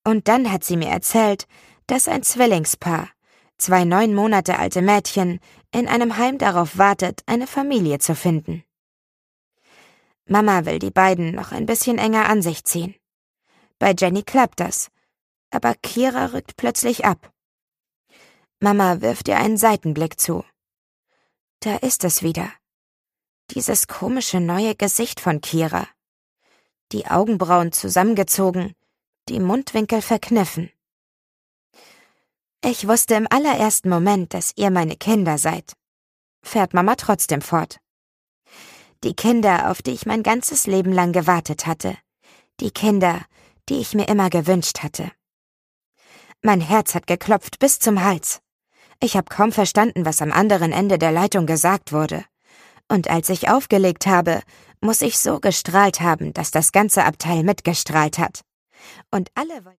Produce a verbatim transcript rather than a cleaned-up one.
Und dann hat sie mir erzählt, dass ein Zwillingspaar, zwei neun Monate alte Mädchen, in einem Heim darauf wartet, eine Familie zu finden. Mama will die beiden noch ein bisschen enger an sich ziehen. Bei Jenny klappt das, aber Kira rückt plötzlich ab. Mama wirft ihr einen Seitenblick zu. Da ist es wieder. Dieses komische neue Gesicht von Kira. Die Augenbrauen zusammengezogen, die Mundwinkel verkniffen. Ich wusste im allerersten Moment, dass ihr meine Kinder seid, fährt Mama trotzdem fort. Die Kinder, auf die ich mein ganzes Leben lang gewartet hatte. Die Kinder, die ich mir immer gewünscht hatte. Mein Herz hat geklopft bis zum Hals. Ich habe kaum verstanden, was am anderen Ende der Leitung gesagt wurde. Und als ich aufgelegt habe, muss ich so gestrahlt haben, dass das ganze Abteil mitgestrahlt hat. Und alle wollten